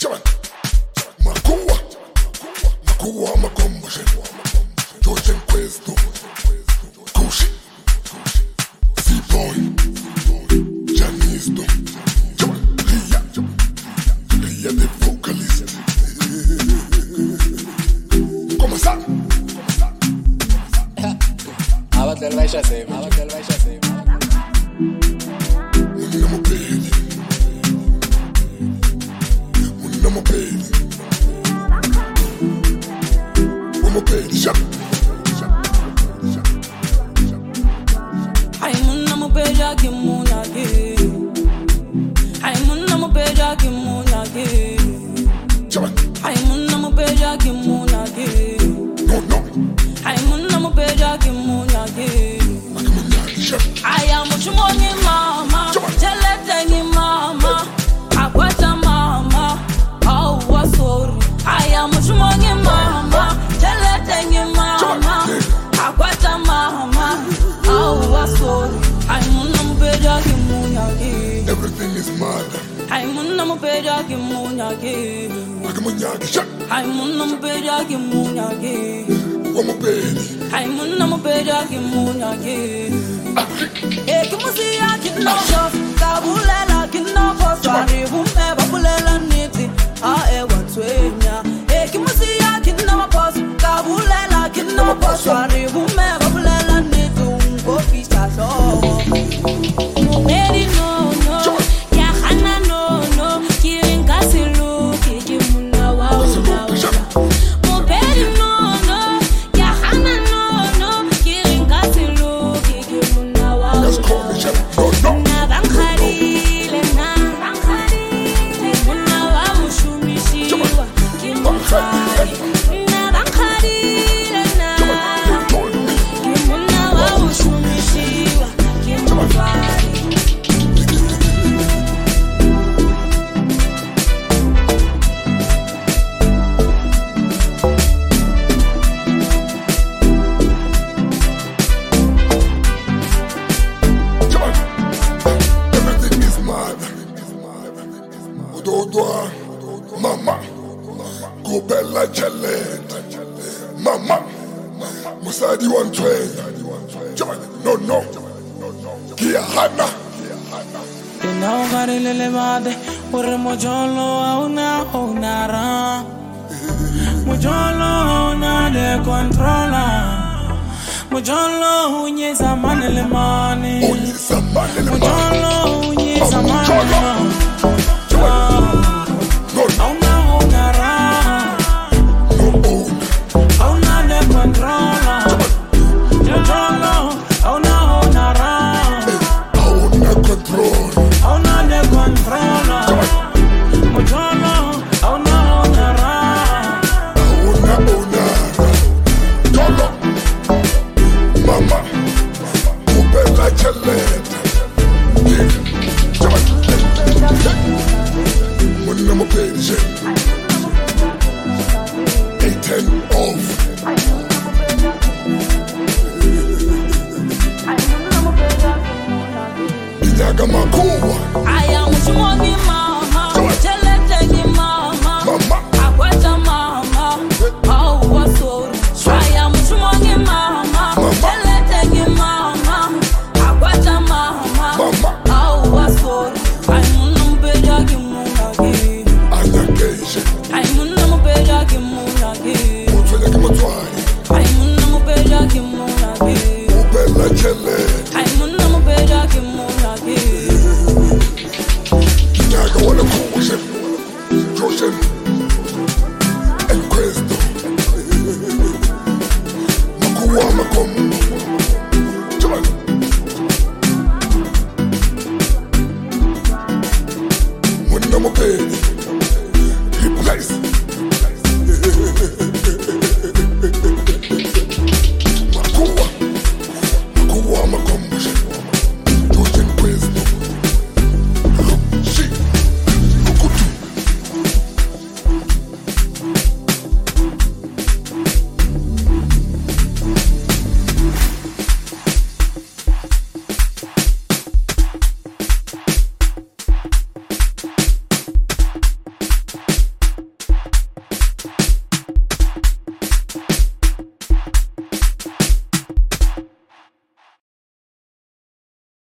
Makuwa makomboshe George and Questo Kushi C-Boy Janisto Ria the vocalist Como ça? Abatel vai já sei. Munamo baby Ay munamo beja ki munage Ay munamo beja ki munage Ay munamo beja ki munage No Ay munamo beja ki munage Ay amuchumoni mama Jeletengi mama Akwata mama Oh wasori Ay amuchumoni mama Jeletengi mama Akwata mama Oh wasori Ay munamo beja ki munage Everything is mad Ay munamo beja ki munage Ay munamo beja ki munage Ay munamo beja ki munage Ekumusiya kinoko kabulela kinoko swari bume babulela niti ewa twenya Ekumusiya kinoko kabulela kinoko swari bume babulela niti ngofisa lo Meri no ya khana no kiringa silu kijimuna wa Meri no ya khana no kiringa silu kijimuna wa Na bankharile muna wa mushumishiwa kimfari Na bankharile muna wa mushumishiwa kimfari Everything is mad Ododoa Mama Go Bella Jaled Mama Musadi 112 No Kia Hana Inaogarilele made Ure mojolo auna onara Mojolo una de controla Mojolo unye zamane le mane Only somebody Mojolo unye zamane No Auna onara Auna de controla Mojolo auna onara Auna control Auna de controla Mojolo auna onara Auna Dolo Mama Go Bella Jaled Munamo page 810 off Inyaga Makuwa